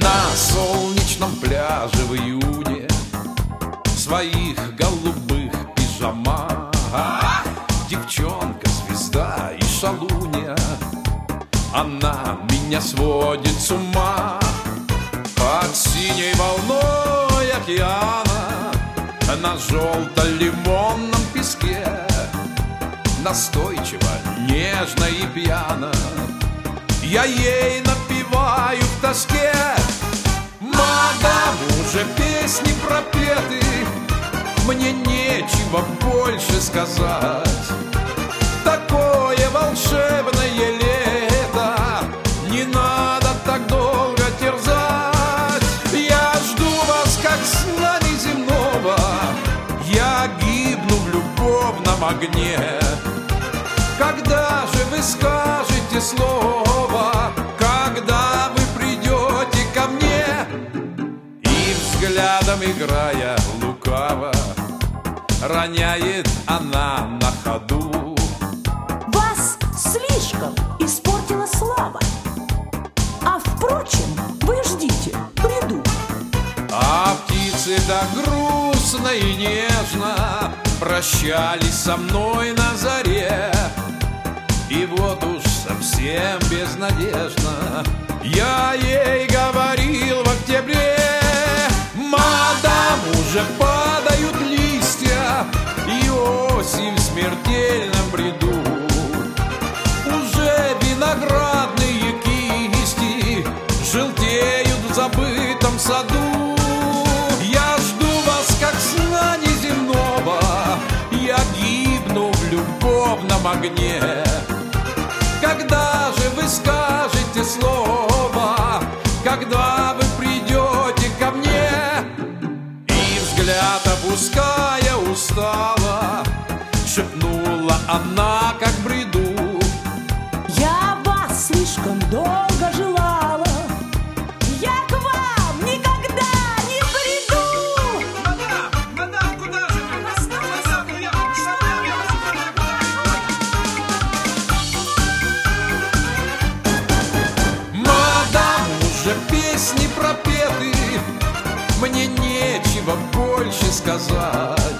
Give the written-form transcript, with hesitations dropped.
На солнечном пляже в июне в своих голубых пижамах девчонка, звезда и шалунья, она меня сводит с ума. Под синей волной океана на желто-лимонном песке настойчиво, нежно и пьяно я ей напеваю в тоске. Мадам, уже песни пропеты, мне нечего больше сказать. Такое волшебное лето, не надо так долго терзать. Я жду вас, как сна неземного, я гибну в любовном огне. Когда же вы скажете слово, когда вы придете ко мне? И взглядом играя лукаво роняет она на ходу: вас слишком испортила слава, а впрочем, вы ждите, приду. А птицы так грустно и нежно прощались со мной на заре. И вот уж совсем безнадежно я ей говорил в октябре: мадам, уже падают листья, и осень в смертельном бреду. Уже виноградные кисти желтеют в забытом саду. Я жду вас, как сна неземного, я гибну в любовном огне. Когда же вы скажете слово, когда вы придете ко мне? И взгляд опуская устало шепнула она, как в бреду: я вас слишком долго желала, я к вам никогда не приду. Мадам, куда же вы? Мадам, уже песни пропеты, мне нечего больше сказать.